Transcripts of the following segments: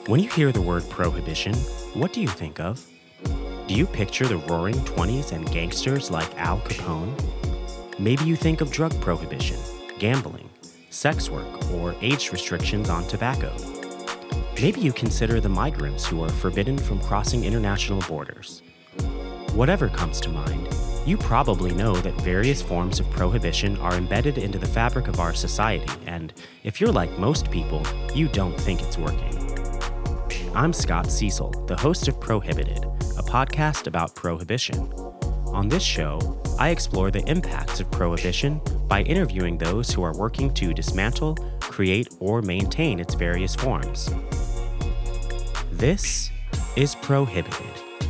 When you hear the word prohibition, what do you think of? Do you picture the roaring 20s and gangsters like Al Capone? Maybe you think of drug prohibition, gambling, sex work, or age restrictions on tobacco. Maybe you consider the migrants who are forbidden from crossing international borders. Whatever comes to mind, you probably know that various forms of prohibition are embedded into the fabric of our society, and if you're like most people, you don't think it's working. I'm Scott Cecil, the host of Prohibited, a podcast about prohibition. On this show, I explore the impacts of prohibition by interviewing those who are working to dismantle, create, or maintain its various forms. This is Prohibited.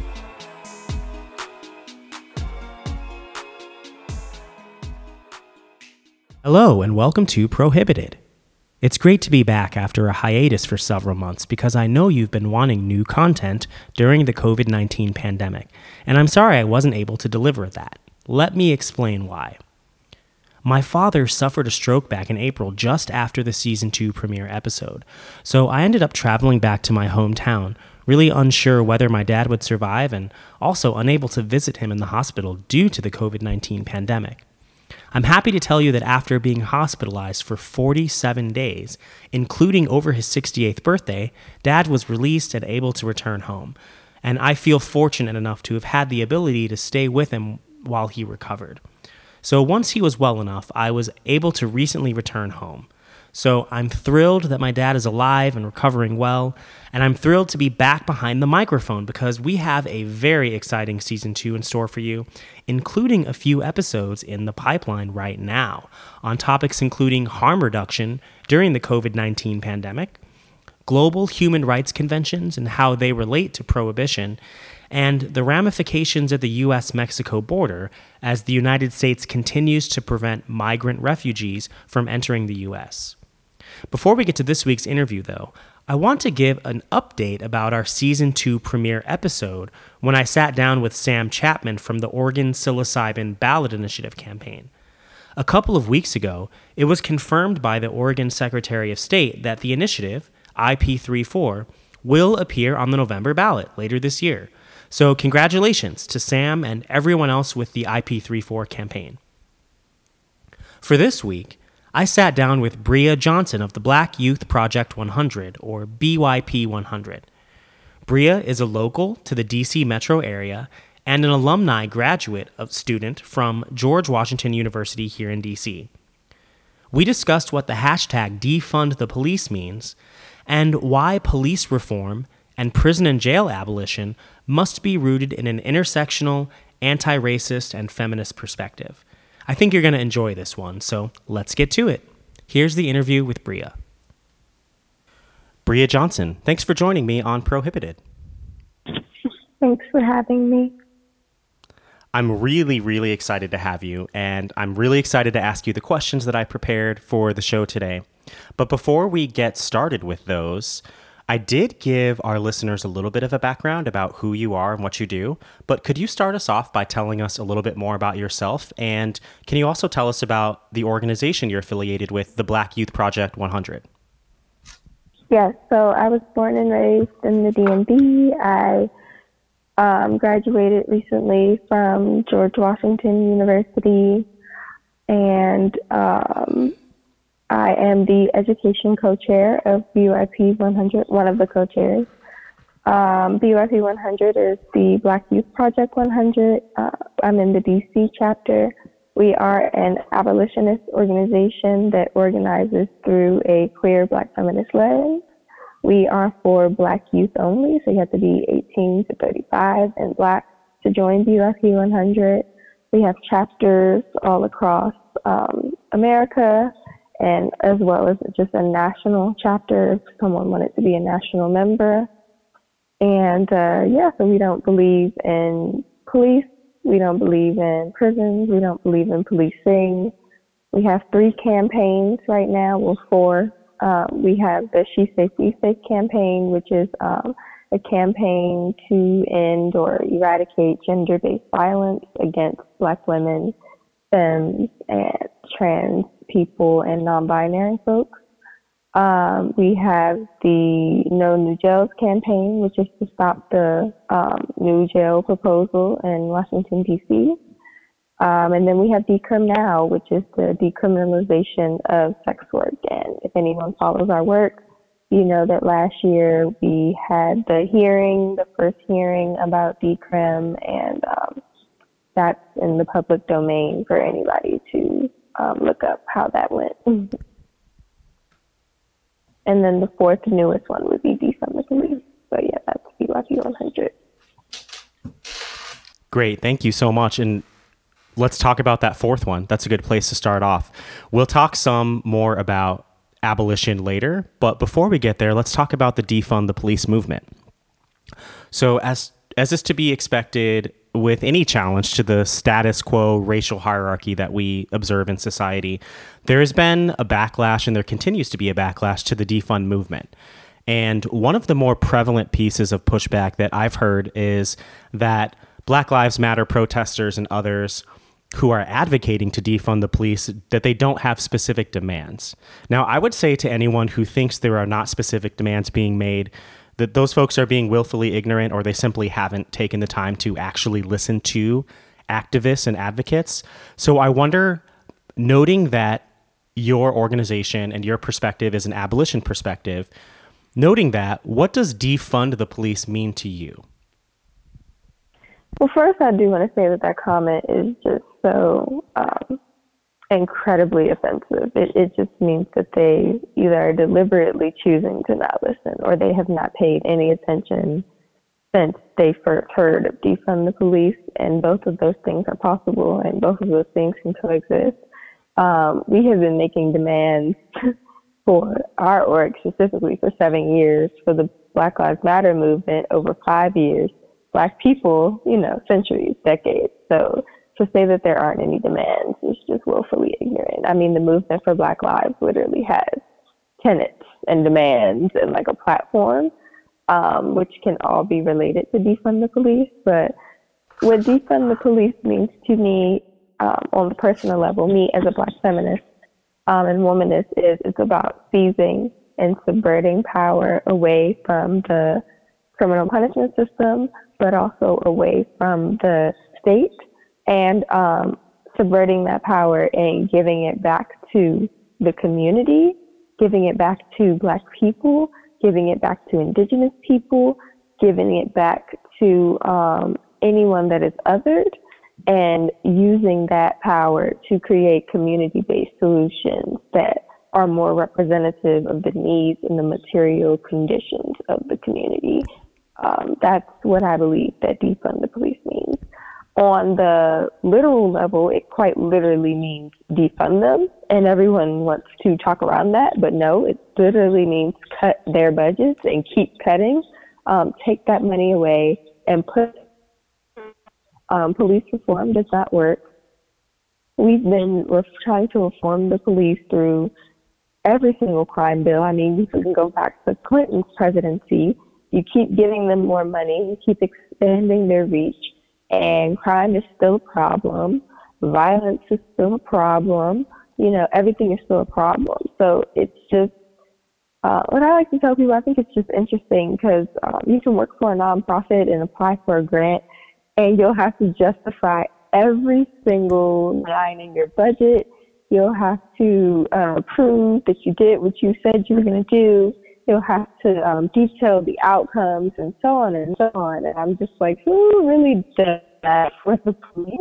Hello, and welcome to Prohibited. It's great to be back after a hiatus for several months because I know you've been wanting new content during the COVID-19 pandemic, and I'm sorry I wasn't able to deliver that. Let me explain why. My father suffered a stroke back in April just after the Season 2 premiere episode, so I ended up traveling back to my hometown, really unsure whether my dad would survive and also unable to visit him in the hospital due to the COVID-19 pandemic. I'm happy to tell you that after being hospitalized for 47 days, including over his 68th birthday, Dad was released and able to return home. And I feel fortunate enough to have had the ability to stay with him while he recovered. So once he was well enough, I was able to recently return home. So I'm thrilled that my dad is alive and recovering well, and I'm thrilled to be back behind the microphone because we have a very exciting Season 2 in store for you, including a few episodes in the pipeline right now on topics including harm reduction during the COVID-19 pandemic, global human rights conventions and how they relate to prohibition, and the ramifications of the U.S.-Mexico border as the United States continues to prevent migrant refugees from entering the U.S. Before we get to this week's interview, though, I want to give an update about our Season 2 premiere episode when I sat down with Sam Chapman from the Oregon Psilocybin Ballot Initiative campaign. A couple of weeks ago, it was confirmed by the Oregon Secretary of State that the initiative, IP34, will appear on the November ballot later this year. So congratulations to Sam and everyone else with the IP34 campaign. For this week, I sat down with Bria Johnson of the Black Youth Project 100, or BYP 100. Bria is a local to the DC metro area and an alumni graduate student from George Washington University here in DC. We discussed what the hashtag defund the police means and why police reform and prison and jail abolition must be rooted in an intersectional, anti-racist, and feminist perspective. I think you're going to enjoy this one, so let's get to it. Here's the interview with Bria. Bria Johnson, thanks for joining me on Prohibited. Thanks for having me. I'm really excited to have you, and I'm really excited to ask you the questions that I prepared for the show today. But before we get started with those, I did give our listeners a little bit of a background about who you are and what you do, but could you start us off by telling us a little bit more about yourself? And can you also tell us about the organization you're affiliated with, the Black Youth Project 100? Yes, so I was born and raised in the DMV. I graduated recently from George Washington University, and I am the education co-chair of BYP 100, one of the co-chairs. BYP 100 is the Black Youth Project 100. I'm in the DC chapter. We are an abolitionist organization that organizes through a queer Black feminist lens. We are for Black youth only, so you have to be 18 to 35 and Black to join BYP 100. We have chapters all across America, and as well as just a national chapter if someone wanted to be a national member. And so we don't believe in police, we don't believe in prisons, we don't believe in policing. We have 3 campaigns right now, well 4. We have the She Safe, We Safe campaign, which is a campaign to end or eradicate gender-based violence against Black women, femmes, and trans people and non-binary folks. We have the No New Jails campaign, which is to stop the new jail proposal in Washington, D.C. And then we have Decrim Now, which is the decriminalization of sex work. And if anyone follows our work, you know that last year we had the first hearing about Decrim, and that's in the public domain for anybody to look up how that went. And then the fourth newest one would be Defund the Police. So yeah, that's BYP 100. Great. Thank you so much. And let's talk about that fourth one. That's a good place to start off. We'll talk some more about abolition later, but before we get there, let's talk about the Defund the Police movement. So as is to be expected with any challenge to the status quo racial hierarchy that we observe in society, there has been a backlash, and there continues to be a backlash to the defund movement. And one of the more prevalent pieces of pushback that I've heard is that Black Lives Matter protesters and others who are advocating to defund the police, that they don't have specific demands. Now, I would say to anyone who thinks there are not specific demands being made, that those folks are being willfully ignorant, or they simply haven't taken the time to actually listen to activists and advocates. So I wonder, noting that your organization and your perspective is an abolition perspective, noting that, what does defund the police mean to you? Well, first, I do want to say that comment is just so incredibly offensive. It just means that they either are deliberately choosing to not listen, or they have not paid any attention since they first heard of defund the police. And both of those things are possible, and both of those things can coexist. We have been making demands for our org specifically for 7 years, for the Black Lives Matter movement over 5 years, Black people, centuries, decades. So to say that there aren't any demands is just willfully ignorant. I mean, the movement for Black Lives literally has tenets and demands and like a platform, which can all be related to defund the police. But what defund the police means to me, on the personal level, me as a Black feminist and womanist, is it's about seizing and subverting power away from the criminal punishment system, but also away from the state, and subverting that power and giving it back to the community, giving it back to Black people, giving it back to Indigenous people, giving it back to anyone that is othered, and using that power to create community-based solutions that are more representative of the needs and the material conditions of the community. That's what I believe that defund the police means. On the literal level, it quite literally means defund them, and everyone wants to talk around that, but no, it literally means cut their budgets and keep cutting, take that money away, and put police reform does not work. We're trying to reform the police through every single crime bill. I mean, you can go back to Clinton's presidency. You keep giving them more money, you keep expanding their reach, and crime is still a problem. Violence is still a problem. Everything is still a problem. So it's just, what I like to tell people, I think it's just interesting because you can work for a nonprofit and apply for a grant, and you'll have to justify every single line in your budget. You'll have to prove that you did what you said you were going to do. You'll have to detail the outcomes and so on and so on. And I'm just like, who really does that for the police,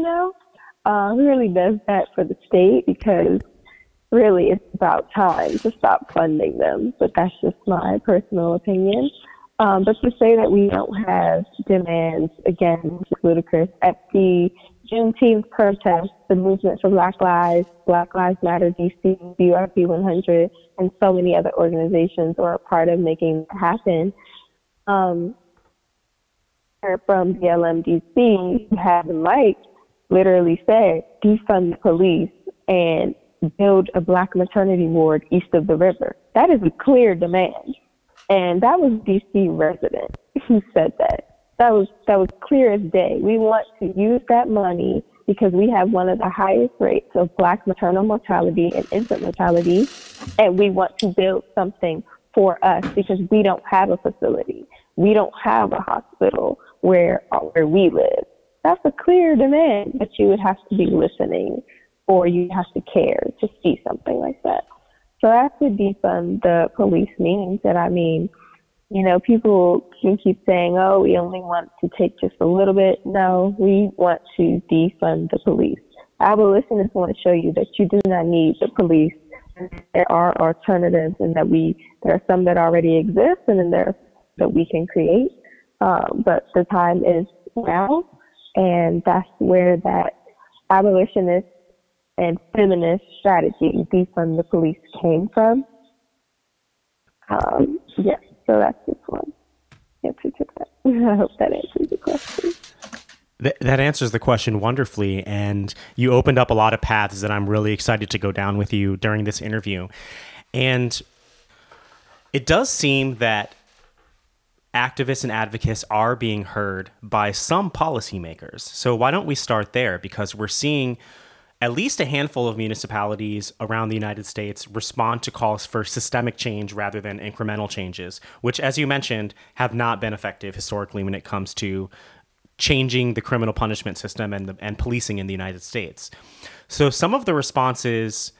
Who really does that for the state? Because really it's about time to stop funding them. But that's just my personal opinion. But to say that we don't have demands, again, is ludicrous. At the Juneteenth protest, the Movement for Black Lives Matter DC, BYP 100, and so many other organizations are a part of making that happen. From BLM DC, who had the mic, literally said, defund the police and build a Black maternity ward east of the river. That is a clear demand. And that was DC resident who said that. That was clear as day. We want to use that money because we have one of the highest rates of Black maternal mortality and infant mortality, and we want to build something for us because we don't have a facility. We don't have a hospital where we live. That's a clear demand, but you would have to be listening or you have to care to see something like that. So that's what defund the police means. And I mean, you know, people can keep saying, oh, we only want to take just a little bit. No, we want to defund the police. Abolitionists want to show you that you do not need the police. There are alternatives, and that there are some that already exist, and then there are that we can create. But the time is now, and that's where that abolitionist and feminist strategy, defund the police, came from. Yes, so that's this one. Answer to that. I hope that answers the question. That answers the question wonderfully, and you opened up a lot of paths that I'm really excited to go down with you during this interview. And it does seem that activists and advocates are being heard by some policymakers. So why don't we start there? Because we're seeing at least a handful of municipalities around the United States respond to calls for systemic change rather than incremental changes, which, as you mentioned, have not been effective historically when it comes to changing the criminal punishment system and policing in the United States. So some of the responses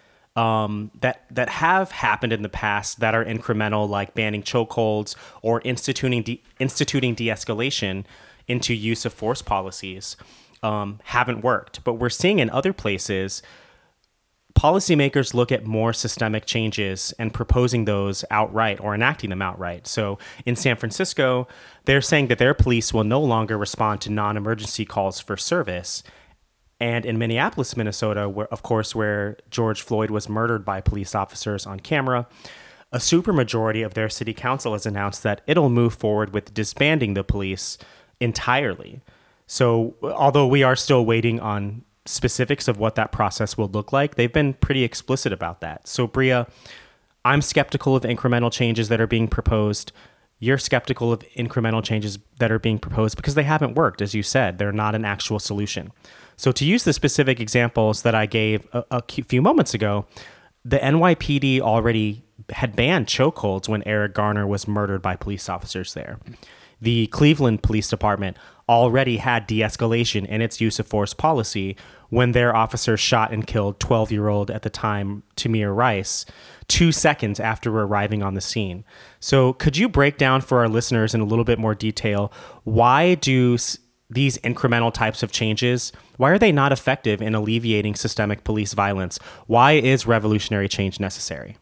that have happened in the past that are incremental, like banning chokeholds or instituting de-escalation into use of force policies, haven't worked. But we're seeing in other places, policymakers look at more systemic changes and proposing those outright or enacting them outright. So in San Francisco, they're saying that their police will no longer respond to non-emergency calls for service. And in Minneapolis, Minnesota, where George Floyd was murdered by police officers on camera, a supermajority of their city council has announced that it'll move forward with disbanding the police entirely. So although we are still waiting on specifics of what that process will look like, they've been pretty explicit about that. So Bria, I'm skeptical of incremental changes that are being proposed. You're skeptical of incremental changes that are being proposed because they haven't worked. As you said, they're not an actual solution. So to use the specific examples that I gave a few moments ago, the NYPD already had banned chokeholds when Eric Garner was murdered by police officers there. The Cleveland Police Department already had de-escalation in its use of force policy when their officers shot and killed 12-year-old at the time Tamir Rice 2 seconds after arriving on the scene. So could you break down for our listeners in a little bit more detail, why do these incremental types of changes, why are they not effective in alleviating systemic police violence? Why is revolutionary change necessary?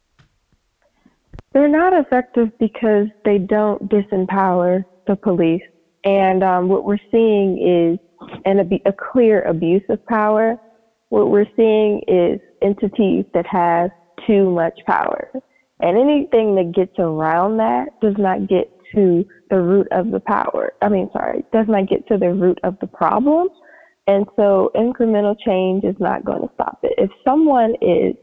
They're not effective because they don't disempower the police. And what we're seeing is a clear abuse of power. What we're seeing is entities that have too much power. And anything that gets around that does not get to the root of the does not get to the root of the problem. And so incremental change is not going to stop it. If someone is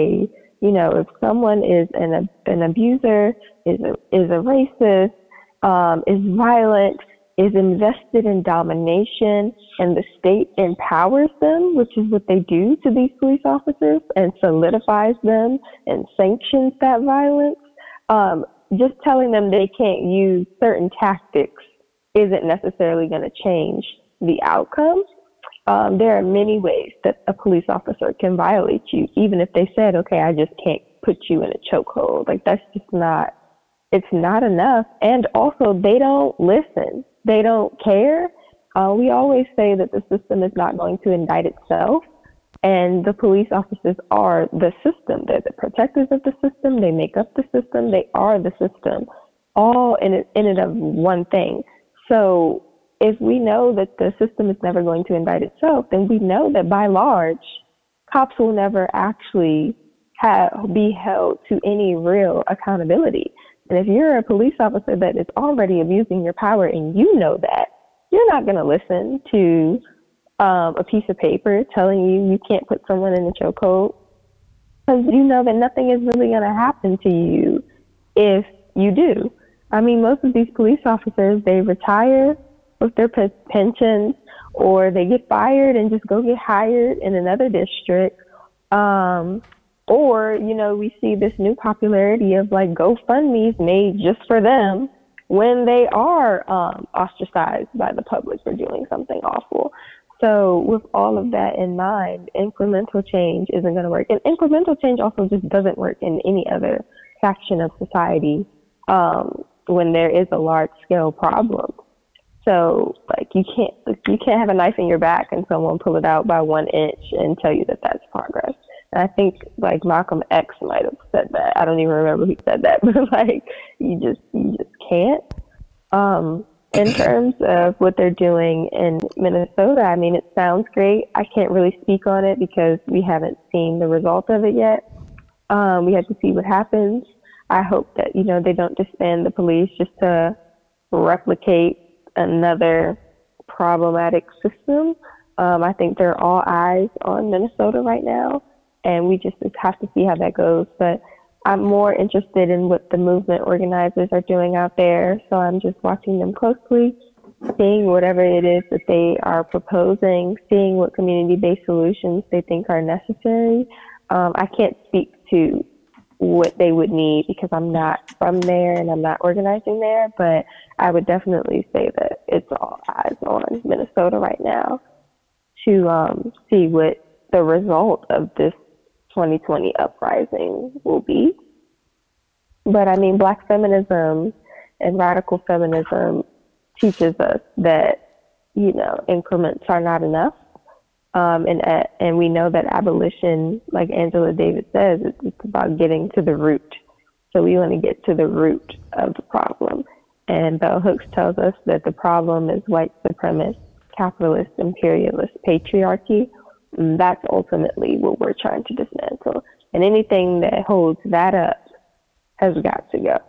an abuser, is a racist, is violent, is invested in domination, and the state empowers them, which is what they do to these police officers, and solidifies them and sanctions that violence, just telling them they can't use certain tactics isn't necessarily going to change the outcome. There are many ways that a police officer can violate you, even if they said, okay, I just can't put you in a chokehold. Like, that's just not, it's not enough. And also, they don't listen. They don't care. We always say that the system is not going to indict itself. And the police officers are the system. They're the protectors of the system. They make up the system. They are the system, all in and of one thing. So if we know that the system is never going to indict itself, then we know that by large, cops will never actually be held to any real accountability. And if you're a police officer that is already abusing your power and you know that, you're not going to listen to a piece of paper telling you can't put someone in a chokehold, because you know that nothing is really going to happen to you if you do. I mean, most of these police officers, they retire with their pensions, or they get fired and just go get hired in another district. Or, we see this new popularity of like GoFundMe's made just for them when they are ostracized by the public for doing something awful. So with all of that in mind, incremental change isn't going to work. And incremental change also just doesn't work in any other section of society when there is a large scale problem. So like you can't have a knife in your back and someone pull it out by 1 inch and tell you that that's progress. And I think like Malcolm X might have said that. I don't even remember who said that, but like you just can't. In terms of what they're doing in Minnesota, I mean, it sounds great. I can't really speak on it because we haven't seen the result of it yet. We have to see what happens. I hope that, they don't disband the police just to replicate another problematic system. I think they're all eyes on Minnesota right now, and we just have to see how that goes. But I'm more interested in what the movement organizers are doing out there, so I'm just watching them closely, seeing whatever it is that they are proposing, seeing what community-based solutions they think are necessary. I can't speak to what they would need because I'm not from there and I'm not organizing there, but I would definitely say that it's all eyes on Minnesota right now to see what the result of this 2020 uprising will be. But I mean, Black feminism and radical feminism teaches us that, increments are not enough. And we know that abolition, like Angela Davis says, it's about getting to the root. So we want to get to the root of the problem. And Bell Hooks tells us that the problem is white supremacist, capitalist, imperialist patriarchy. And that's ultimately what we're trying to dismantle. And anything that holds that up has got to go.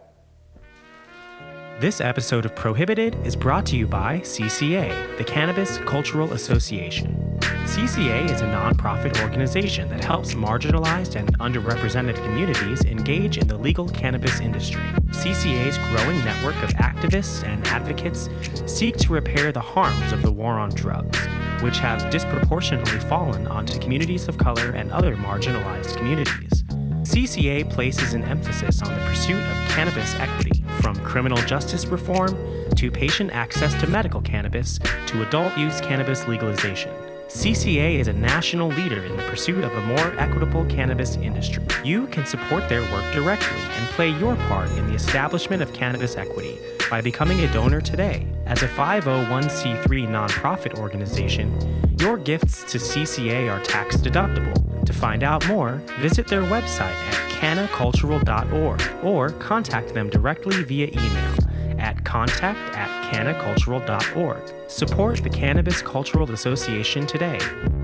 This episode of Prohibited is brought to you by CCA, the Cannabis Cultural Association. CCA is a nonprofit organization that helps marginalized and underrepresented communities engage in the legal cannabis industry. CCA's growing network of activists and advocates seek to repair the harms of the war on drugs, which have disproportionately fallen onto communities of color and other marginalized communities. CCA places an emphasis on the pursuit of cannabis equity, from criminal justice reform to patient access to medical cannabis to adult use cannabis legalization. CCA is a national leader in the pursuit of a more equitable cannabis industry. You can support their work directly and play your part in the establishment of cannabis equity by becoming a donor today. As a 501c3 nonprofit organization, your gifts to CCA are tax deductible. To find out more, visit their website at cannacultural.org or contact them directly via email at contact@cannacultural.org. Support the Cannabis Cultural Association today.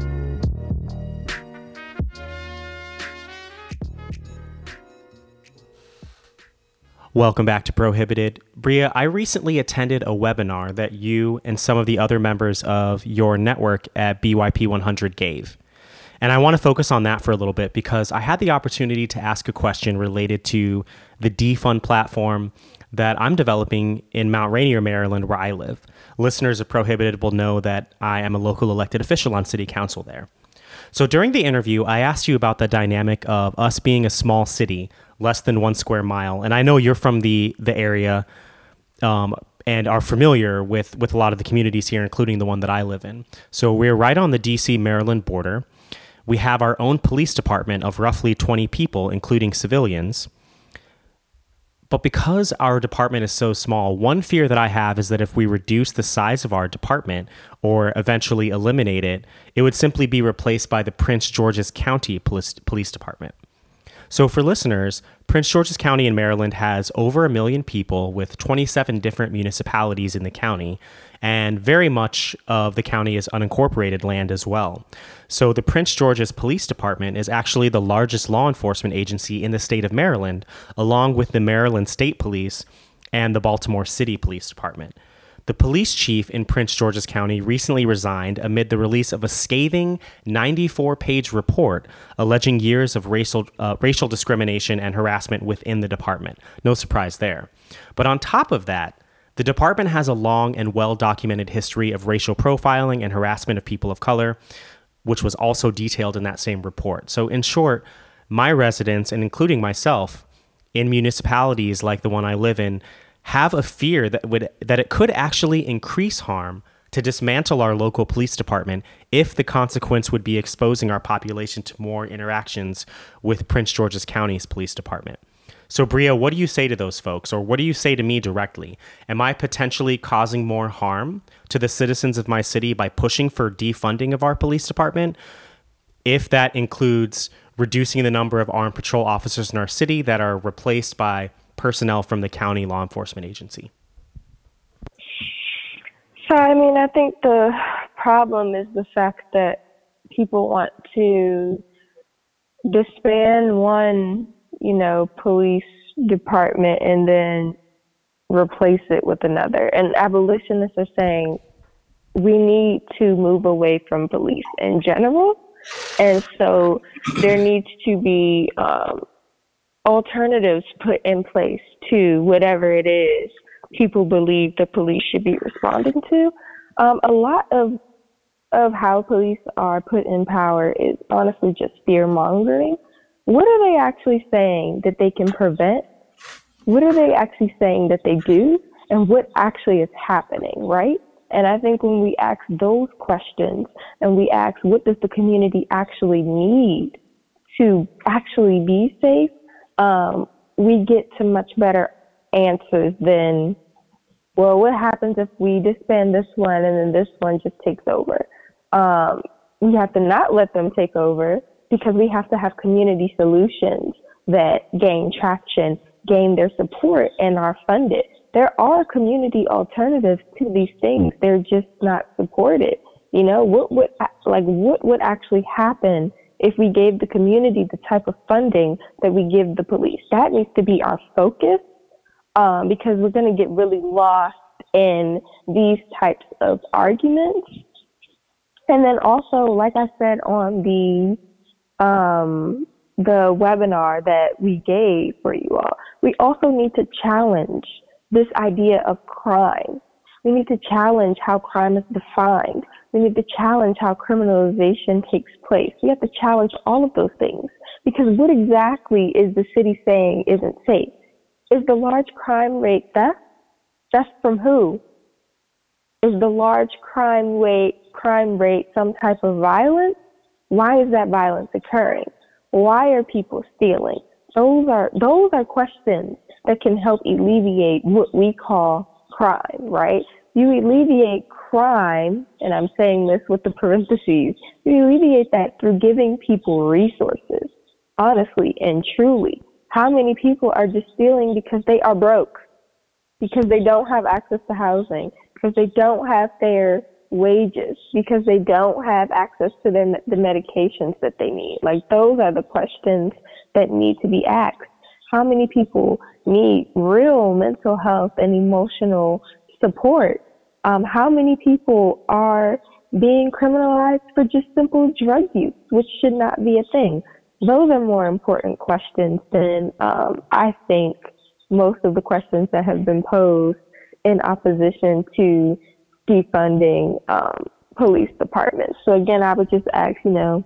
Welcome back to Prohibited. Bria, I recently attended a webinar that you and some of the other members of your network at BYP 100 gave. And I want to focus on that for a little bit because I had the opportunity to ask a question related to the defund platform that I'm developing in Mount Rainier, Maryland, where I live. Listeners of Prohibited will know that I am a local elected official on city council there. So during the interview, I asked you about the dynamic of us being a small city, less than 1 square mile. And I know you're from the area and are familiar with a lot of the communities here, including the one that I live in. So we're right on the DC-Maryland border. We have our own police department of roughly 20 people, including civilians. But because our department is so small, one fear that I have is that if we reduce the size of our department or eventually eliminate it, it would simply be replaced by the Prince George's County Police Department. So for listeners, Prince George's County in Maryland has over 1 million people with 27 different municipalities in the county, and very much of the county is unincorporated land as well. So the Prince George's Police Department is actually the largest law enforcement agency in the state of Maryland, along with the Maryland State Police and the Baltimore City Police Department. The police chief in Prince George's County recently resigned amid the release of a scathing 94-page report alleging years of racial discrimination and harassment within the department. No surprise there. But on top of that, The department has a long and well-documented history of racial profiling and harassment of people of color, which was also detailed in that same report. So in short, my residents, and including myself, in municipalities like the one I live in, have a fear that it could actually increase harm to dismantle our local police department if the consequence would be exposing our population to more interactions with Prince George's County's police department. So Bria, what do you say to those folks, or what do you say to me directly? Am I potentially causing more harm to the citizens of my city by pushing for defunding of our police department, if that includes reducing the number of armed patrol officers in our city that are replaced by personnel from the county law enforcement agency? So, I mean, I think the problem is the fact that people want to disband one, police department and then replace it with another. And abolitionists are saying we need to move away from police in general. And so there needs to be alternatives put in place to whatever it is people believe the police should be responding to. A lot of how police are put in power is honestly just fear mongering. What are they actually saying that they can prevent? What are they actually saying that they do? And what actually is happening, right? And I think when we ask those questions and we ask, what does the community actually need to actually be safe? We get to much better answers than, well, what happens if we disband this one and then this one just takes over? We have to not let them take over because we have to have community solutions that gain traction, gain their support, and are funded. There are community alternatives to these things. They're just not supported. What would actually happen if we gave the community the type of funding that we give the police? That needs to be our focus, because we're going to get really lost in these types of arguments. And then also, like I said on the webinar that we gave for you all, we also need to challenge this idea of crime. We need to challenge how crime is defined. We need to challenge how criminalization takes place. We have to challenge all of those things, because what exactly is the city saying isn't safe? Is the large crime rate theft? Theft from who? Is the large crime rate some type of violence? Why is that violence occurring? Why are people stealing? Those are questions that can help alleviate what we call crime, right? You alleviate crime, and I'm saying this with the parentheses, you alleviate that through giving people resources, honestly and truly. How many people are just stealing because they are broke, because they don't have access to housing, because they don't have fair wages, because they don't have access to the medications that they need? Like, those are the questions that need to be asked. How many people need real mental health and emotional support? How many people are being criminalized for just simple drug use, which should not be a thing? Those are more important questions than I think most of the questions that have been posed in opposition to defunding police departments. So again, I would just ask,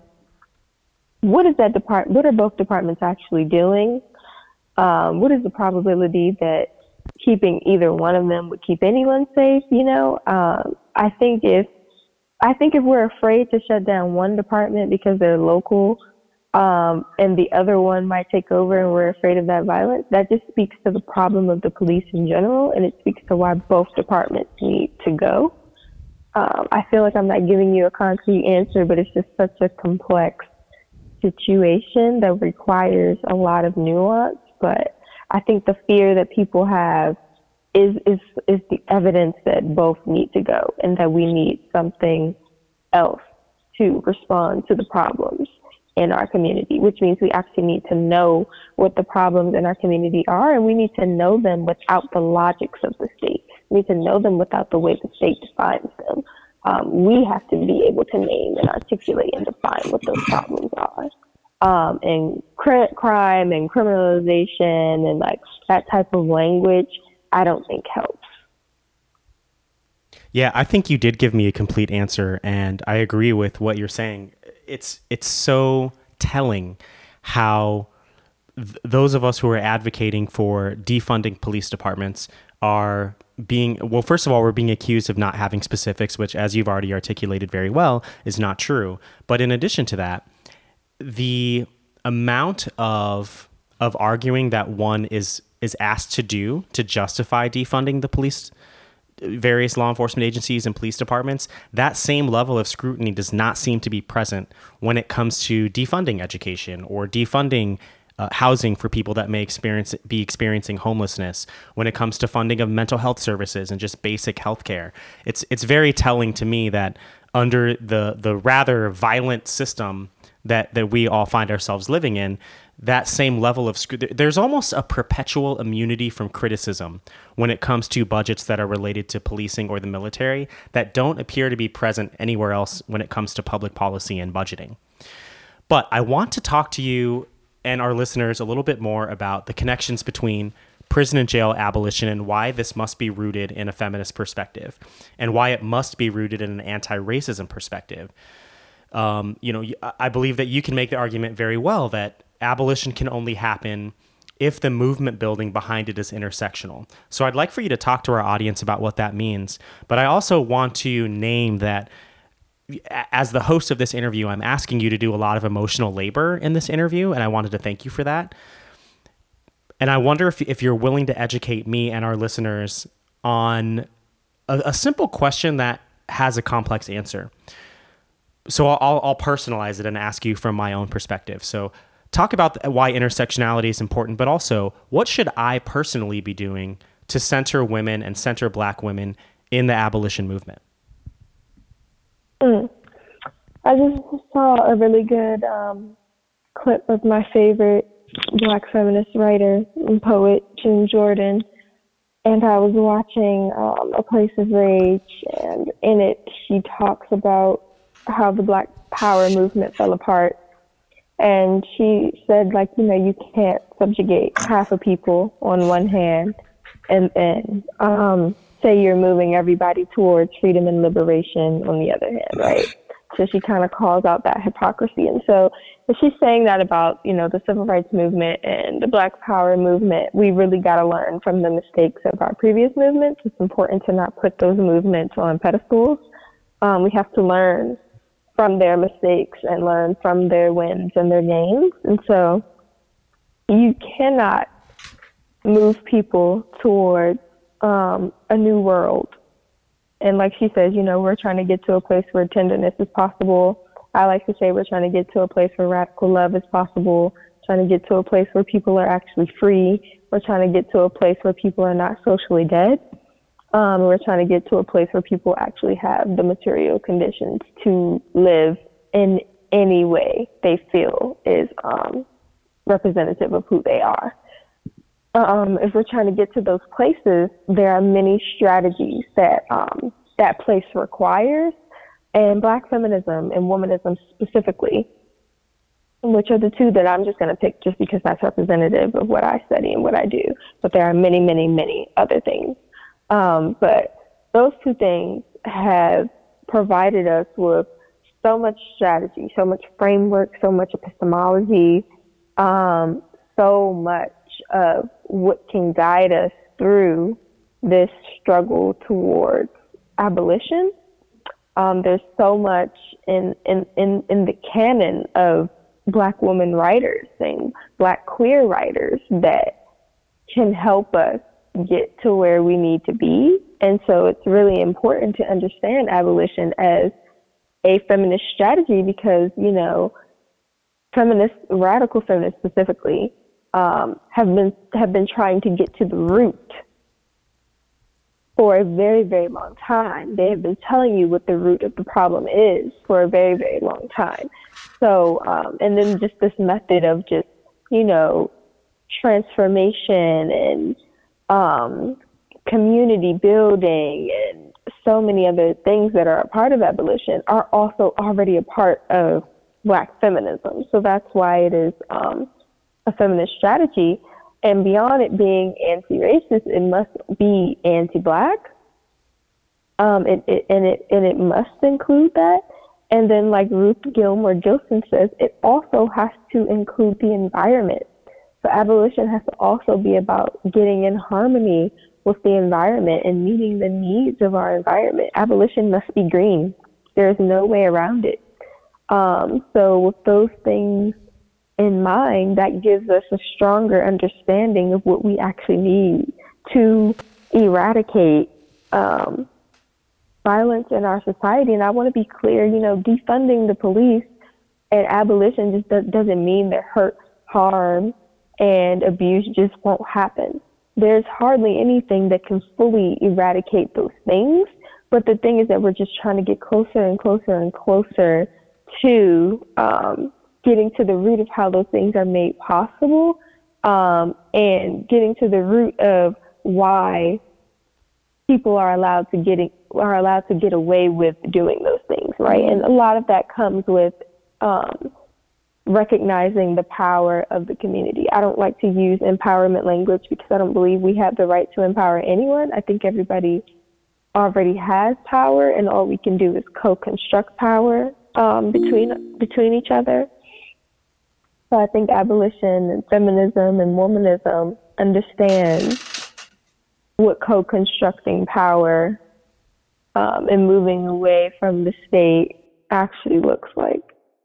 what are both departments actually doing? What is the probability that keeping either one of them would keep anyone safe? I think if we're afraid to shut down one department because they're local, and the other one might take over and we're afraid of that violence, that just speaks to the problem of the police in general, and it speaks to why both departments need to go. I feel like I'm not giving you a concrete answer, but it's just such a complex situation that requires a lot of nuance. But I think the fear that people have is the evidence that both need to go, and that we need something else to respond to the problems in our community, which means we actually need to know what the problems in our community are, and we need to know them without the logics of the state. We need to know them without the way the state defines them. We have to be able to name and articulate and define what those problems are. And crime and criminalization and like that type of language, I don't think helps. Yeah, I think you did give me a complete answer, and I agree with what you're saying. It's so telling how those of us who are advocating for defunding police departments are being, well, first of all, we're being accused of not having specifics, which, as you've already articulated very well, is not true. But in addition to that, the amount of arguing that one is asked to do to justify defunding the police, various law enforcement agencies and police departments, that same level of scrutiny does not seem to be present when it comes to defunding education or defunding housing for people that may be experiencing homelessness, when it comes to funding of mental health services and just basic health care. It's very telling to me that under the rather violent system that we all find ourselves living in, that same level of there's almost a perpetual immunity from criticism when it comes to budgets that are related to policing or the military that don't appear to be present anywhere else when it comes to public policy and budgeting. But I want to talk to you and our listeners a little bit more about the connections between prison and jail abolition and why this must be rooted in a feminist perspective and why it must be rooted in an anti-racism perspective. I believe that you can make the argument very well that abolition can only happen if the movement building behind it is intersectional. So I'd like for you to talk to our audience about what that means. But I also want to name that as the host of this interview, I'm asking you to do a lot of emotional labor in this interview, and I wanted to thank you for that. And I wonder if you're willing to educate me and our listeners on a simple question that has a complex answer. So I'll personalize it and ask you from my own perspective. So talk about why intersectionality is important, but also what should I personally be doing to center women and center Black women in the abolition movement? I just saw a really good clip of my favorite Black feminist writer and poet, June Jordan, and I was watching A Place of Rage, and in it she talks about how the Black Power movement fell apart. And she said, you can't subjugate half of people on one hand and then say you're moving everybody towards freedom and liberation on the other hand, right? So she kind of calls out that hypocrisy. And so if she's saying that about, the civil rights movement and the Black Power movement, we really got to learn from the mistakes of our previous movements. It's important to not put those movements on pedestals. We have to learn from their mistakes and learn from their wins and their gains. And so you cannot move people towards a new world. And like she says, we're trying to get to a place where tenderness is possible. I like to say we're trying to get to a place where radical love is possible, trying to get to a place where people are actually free. We're trying to get to a place where people are not socially dead. We're trying to get to a place where people actually have the material conditions to live in any way they feel is representative of who they are. If we're trying to get to those places, there are many strategies that that place requires, and Black feminism and womanism specifically, which are the two that I'm just going to pick just because that's representative of what I study and what I do. But there are many, many, many other things. But those two things have provided us with so much strategy, so much framework, so much epistemology, so much of what can guide us through this struggle towards abolition. There's so much in the canon of Black women writers and Black queer writers that can help us get to where we need to be. And so it's really important to understand abolition as a feminist strategy because, radical feminists specifically, have been trying to get to the root for a very, very long time. They have been telling you what the root of the problem is for a very, very long time. So, and then just this method of just, transformation and community building and so many other things that are a part of abolition are also already a part of Black feminism. So that's why it is a feminist strategy. And beyond it being anti-racist, it must be anti-Black. It must include that. And then, like Ruth Gilmore Gilson says, it also has to include the environment. So abolition has to also be about getting in harmony with the environment and meeting the needs of our environment. Abolition must be green. There is no way around it. So with those things in mind, that gives us a stronger understanding of what we actually need to eradicate violence in our society. And I want to be clear, defunding the police and abolition just doesn't mean that hurt, harm, and abuse just won't happen. There's hardly anything that can fully eradicate those things. But the thing is that we're just trying to get closer and closer and closer to getting to the root of how those things are made possible, and getting to the root of why people are allowed to get away with doing those things, right? And a lot of that comes with recognizing the power of the community. I don't like to use empowerment language because I don't believe we have the right to empower anyone. I think everybody already has power, and all we can do is co-construct power between each other. So I think abolition and feminism and womanism understand what co-constructing power and moving away from the state actually looks like.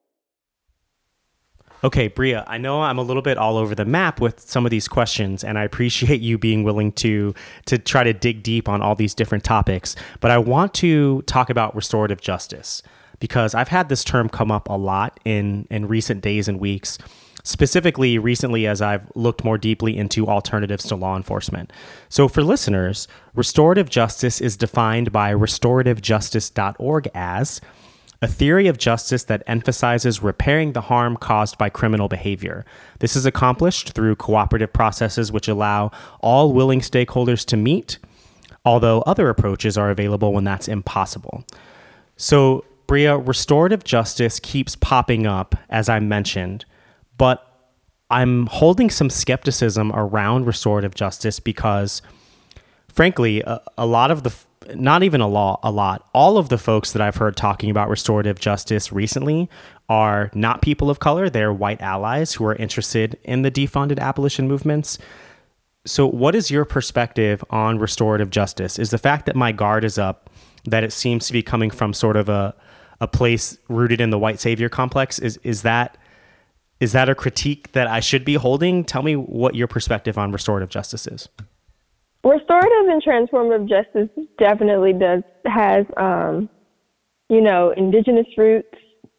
Okay, Bria, I know I'm a little bit all over the map with some of these questions, and I appreciate you being willing to try to dig deep on all these different topics. But I want to talk about restorative justice, because I've had this term come up a lot in recent days and weeks, specifically recently as I've looked more deeply into alternatives to law enforcement. So for listeners, restorative justice is defined by restorativejustice.org as a theory of justice that emphasizes repairing the harm caused by criminal behavior. This is accomplished through cooperative processes which allow all willing stakeholders to meet, although other approaches are available when that's impossible. So, Bria, restorative justice keeps popping up, as I mentioned, but I'm holding some skepticism around restorative justice because, frankly, a lot of the not even a lot. All of the folks that I've heard talking about restorative justice recently are not people of color. They're white allies who are interested in the defunded abolition movements. So what is your perspective on restorative justice? Is the fact that my guard is up, that it seems to be coming from sort of a place rooted in the white savior complex, is that a critique that I should be holding? Tell me what your perspective on restorative justice is. Restorative and transformative justice definitely has indigenous roots.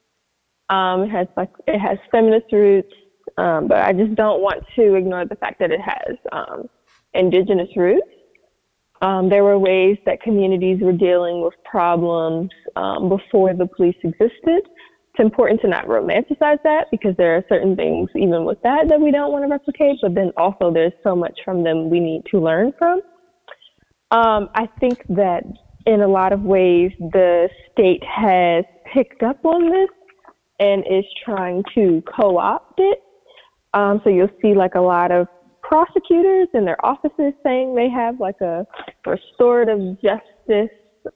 It has feminist roots, but I just don't want to ignore the fact that it has indigenous roots. There were ways that communities were dealing with problems before the police existed. It's important to not romanticize that, because there are certain things even with that we don't want to replicate, but then also there's so much from them we need to learn from. I think that in a lot of ways the state has picked up on this and is trying to co-opt it. So you'll see like a lot of prosecutors in their offices saying they have like a restorative justice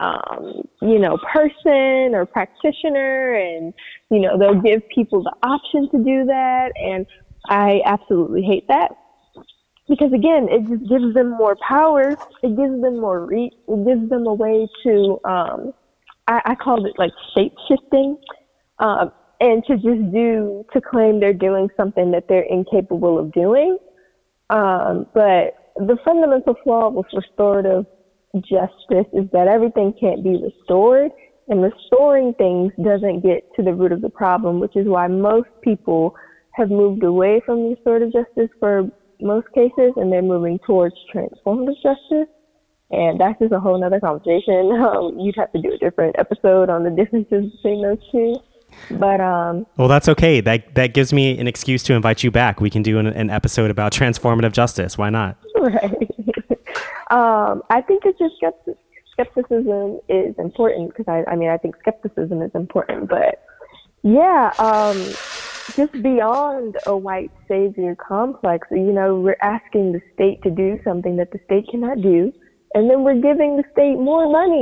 person or practitioner, and, they'll give people the option to do that. And I absolutely hate that, because again, it just gives them more power. It gives them more reach. It gives them a way to, I call it like shape shifting, and to claim they're doing something that they're incapable of doing. But the fundamental flaw with restorative justice is that everything can't be restored, and restoring things doesn't get to the root of the problem, which is why most people have moved away from restorative justice for most cases, and they're moving towards transformative justice. And that's just a whole nother conversation. You'd have to do a different episode on the differences between those two. But well, that's okay. That gives me an excuse to invite you back. We can do an episode about transformative justice. Why not? Right. I think that just skepticism is important, because I think skepticism is important. But yeah, just beyond a white savior complex, we're asking the state to do something that the state cannot do, and then we're giving the state more money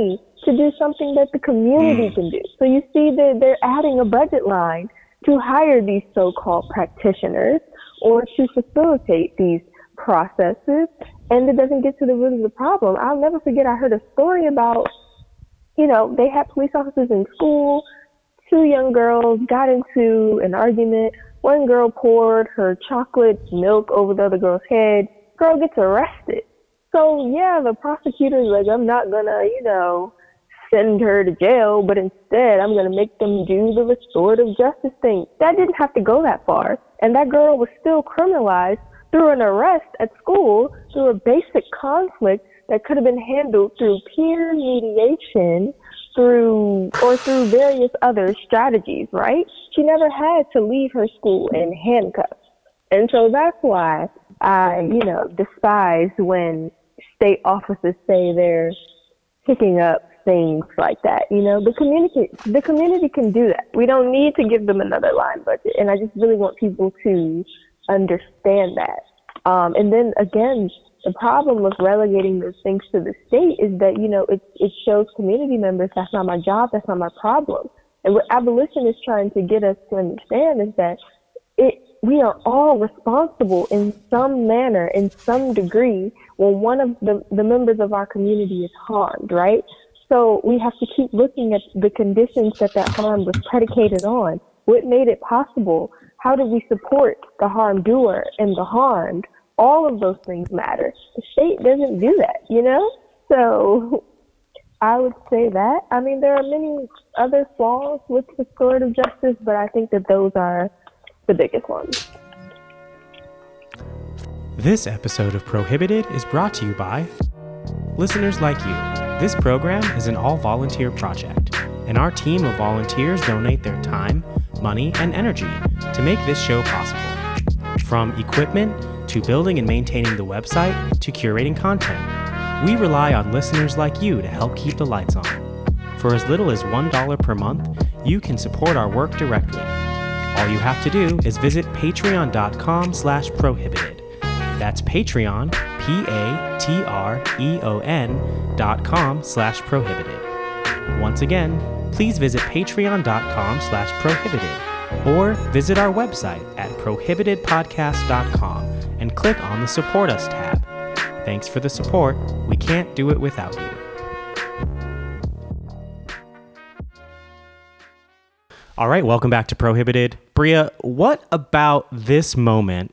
to do something that the community can do. So you see that they're adding a budget line to hire these so-called practitioners or to facilitate these processes, and it doesn't get to the root of the problem. I'll never forget, I heard a story about, they had police officers in school. Two young girls got into an argument. One girl poured her chocolate milk over the other girl's head. Girl gets arrested. So yeah, the prosecutor's like, I'm not gonna, send her to jail, but instead I'm gonna make them do the restorative justice thing. That didn't have to go that far. And that girl was still criminalized through an arrest at school, through a basic conflict that could have been handled through peer mediation, through various other strategies, right? She never had to leave her school in handcuffs. And so that's why I, despise when state officers say they're picking up things like that. The community can do that. We don't need to give them another line budget. And I just really want people to understand that. And then again, the problem with relegating those things to the state is that, it shows community members, that's not my job, that's not my problem. And what abolition is trying to get us to understand is that we are all responsible in some manner, in some degree, when one of the members of our community is harmed, right? So we have to keep looking at the conditions that harm was predicated on. What made it possible? How did we support the harm doer and the harmed? All of those things matter. The state doesn't do that, So I would say that. I mean, there are many other flaws with restorative justice, but I think that those are the biggest ones. This episode of Prohibited is brought to you by listeners like you. This program is an all-volunteer project, and our team of volunteers donate their time, money, and energy to make this show possible. From equipment to building and maintaining the website to curating content, we rely on listeners like you to help keep the lights on. For as little as $1 per month, you can support our work directly. All you have to do is visit patreon.com/prohibited. That's Patreon, patreon.com/prohibited. Once again, please visit patreon.com/prohibited or visit our website at prohibitedpodcast.com and click on the Support Us tab. Thanks for the support. We can't do it without you. All right, welcome back to Prohibited. Bria, what about this moment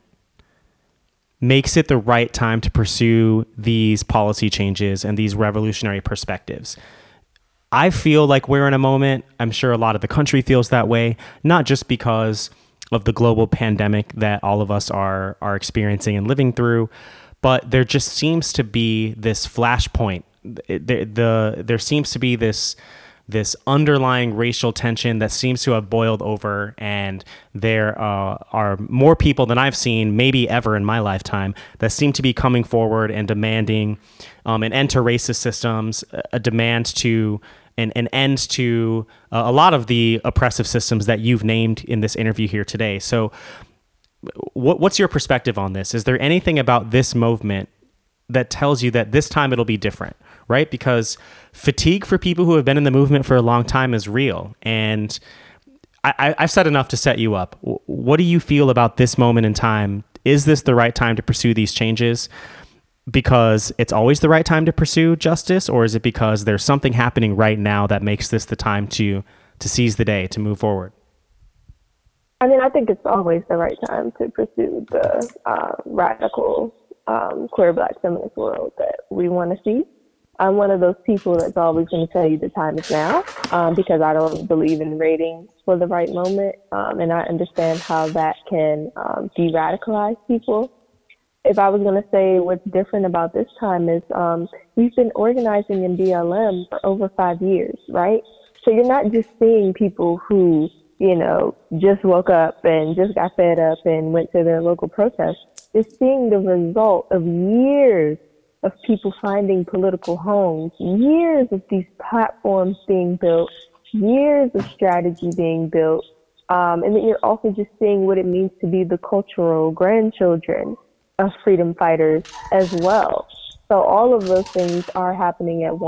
makes it the right time to pursue these policy changes and these revolutionary perspectives? I feel like we're in a moment, I'm sure a lot of the country feels that way, not just because of the global pandemic that all of us are experiencing and living through, but there just seems to be this flashpoint. There seems to be this underlying racial tension that seems to have boiled over, and there are more people than I've seen maybe ever in my lifetime that seem to be coming forward and demanding an end to racist systems, a demand to an end to a lot of the oppressive systems that you've named in this interview here today. So what's your perspective on this? Is there anything about this movement that tells you that this time it'll be different, right? Because fatigue for people who have been in the movement for a long time is real. And I've said enough to set you up. What do you feel about this moment in time? Is this the right time to pursue these changes because it's always the right time to pursue justice? Or is it because there's something happening right now that makes this the time to seize the day, to move forward? I mean, I think it's always the right time to pursue the radical queer Black feminist world that we want to see. I'm one of those people that's always going to tell you the time is now because I don't believe in waiting for the right moment. And I understand how that can de-radicalize people. If I was going to say what's different about this time is we've been organizing in BLM for over 5 years, right? So you're not just seeing people who, just woke up and just got fed up and went to their local protest. You're seeing the result of years of people finding political homes, years of these platforms being built, years of strategy being built. And then you're also just seeing what it means to be the cultural grandchildren of freedom fighters as well. So all of those things are happening at once.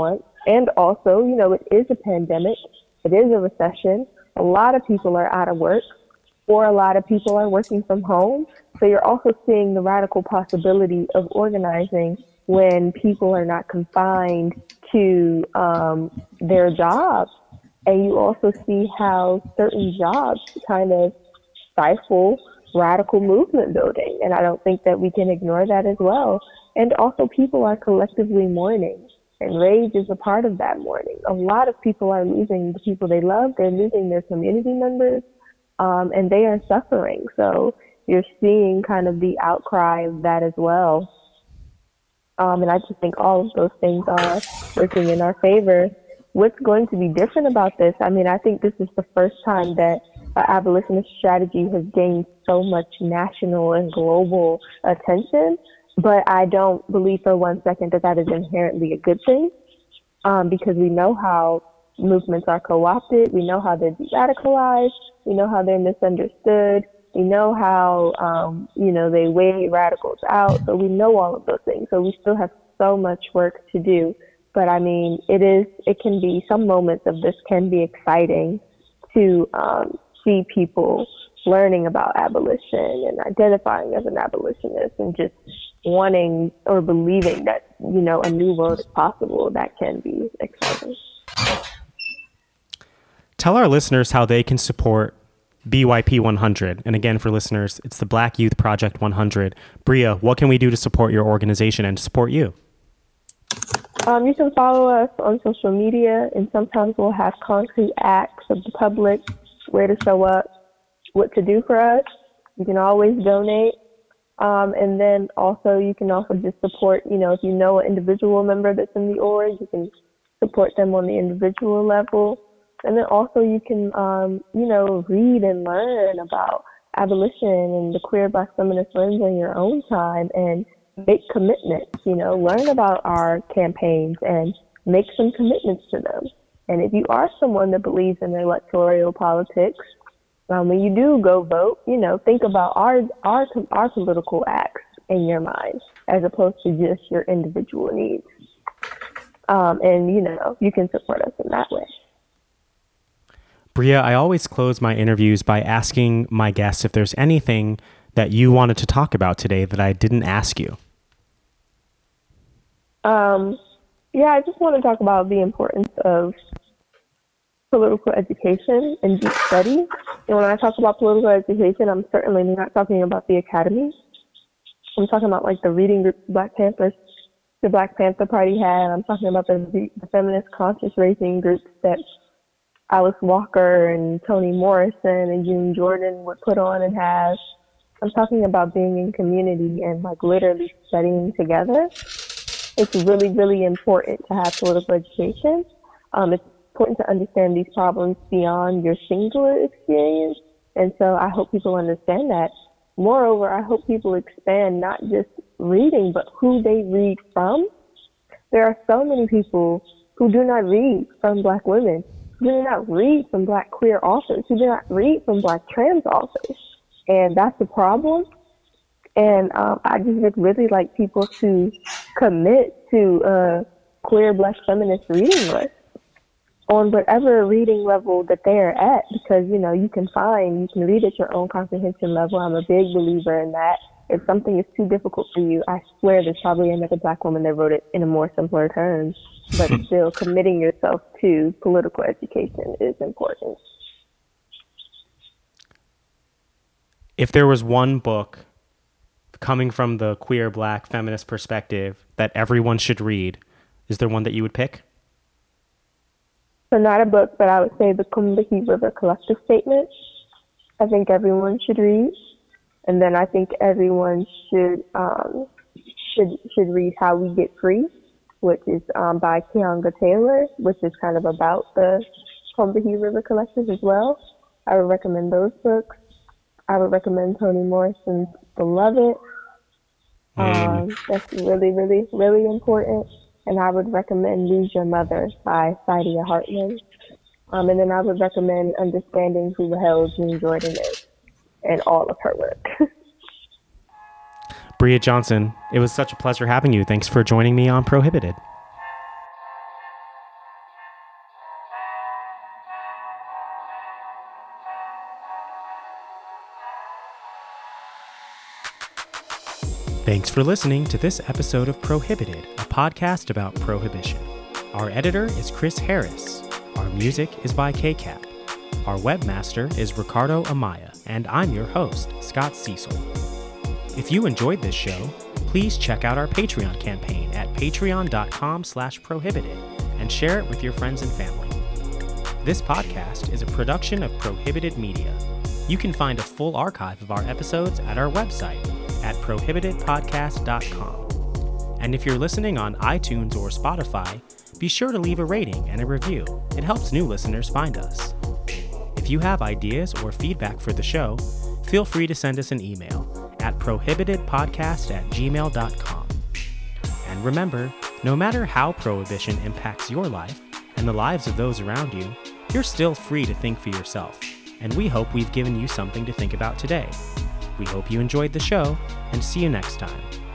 And also, it is a pandemic. It is a recession. A lot of people are out of work, or a lot of people are working from home. So you're also seeing the radical possibility of organizing when people are not confined to their jobs. And you also see how certain jobs kind of stifle radical movement building. And I don't think that we can ignore that as well. And also, people are collectively mourning, and rage is a part of that mourning. A lot of people are losing the people they love, they're losing their community members, and they are suffering. So you're seeing kind of the outcry of that as well. And I just think all of those things are working in our favor. What's going to be different about this? I mean, I think this is the first time that abolitionist strategy has gained so much national and global attention, but I don't believe for one second that that is inherently a good thing, because we know how movements are co-opted, we know how they're de-radicalized, we know how they're misunderstood, we know how, they weigh radicals out. So we know all of those things. So we still have so much work to do. But I mean, it can be, some moments of this can be exciting to see people learning about abolition and identifying as an abolitionist and just wanting or believing that, a new world is possible. That can be exciting. Tell our listeners how they can support BYP 100. And again, for listeners, it's the Black Youth Project 100. Bria, what can we do to support your organization and to support you? You can follow us on social media, and sometimes we'll have concrete acts of the public, where to show up, what to do for us. You can always donate. And then also, you can also just support, if you know an individual member that's in the org, you can support them on the individual level. And then also you can, read and learn about abolition and the queer Black feminist lens in your own time and make commitments, learn about our campaigns and make some commitments to them. And if you are someone that believes in electoral politics, when you do go vote, think about our political acts in your mind as opposed to just your individual needs. And, you can support us in that way. Bria, I always close my interviews by asking my guests if there's anything that you wanted to talk about today that I didn't ask you. I just want to talk about the importance of political education and deep study. And when I talk about political education, I'm certainly not talking about the academy. I'm talking about like the reading group the Black Panther Party had. I'm talking about the feminist conscious raising groups that Alice Walker and Toni Morrison and June Jordan would put on and have. I'm talking about being in community and like literally studying together. It's really, really important to have political education. It's important to understand these problems beyond your singular experience. And so I hope people understand that. Moreover, I hope people expand not just reading, but who they read from. There are so many people who do not read from Black women, who do not read from Black queer authors, who do not read from Black trans authors. And that's a problem. And I just would really like people to commit to a queer Black feminist reading list on whatever reading level that they are at, because, you can read at your own comprehension level. I'm a big believer in that. If something is too difficult for you, I swear there's probably another Black woman that wrote it in a more simpler terms. But still, committing yourself to political education is important. If there was one book coming from the queer Black feminist perspective that everyone should read, is there one that you would pick? So not a book, but I would say the Combahee River Collective Statement. I think everyone should read. And then I think everyone should read How We Get Free, which is by Keonga Taylor, which is kind of about the Combahee River Collective as well. I would recommend those books. I would recommend Toni Morrison's Beloved. That's really, really, really important. And I would recommend Lose Your Mother by Saidiya Hartman. And then I would recommend Understanding Who the Hell June Jordan is and all of her work. Bria Johnson, it was such a pleasure having you. Thanks for joining me on Prohibited. Thanks for listening to this episode of Prohibited, a podcast about prohibition. Our editor is Chris Harris. Our music is by KCAP. Our webmaster is Ricardo Amaya, and I'm your host, Scott Cecil. If you enjoyed this show, please check out our Patreon campaign at patreon.com/prohibited and share it with your friends and family. This podcast is a production of Prohibited Media. You can find a full archive of our episodes at our website at prohibitedpodcast.com. And if you're listening on iTunes or Spotify, be sure to leave a rating and a review. It helps new listeners find us. If you have ideas or feedback for the show, feel free to send us an email at prohibitedpodcast@gmail.com. And remember, no matter how prohibition impacts your life and the lives of those around you, you're still free to think for yourself. And we hope we've given you something to think about today. We hope you enjoyed the show, and see you next time.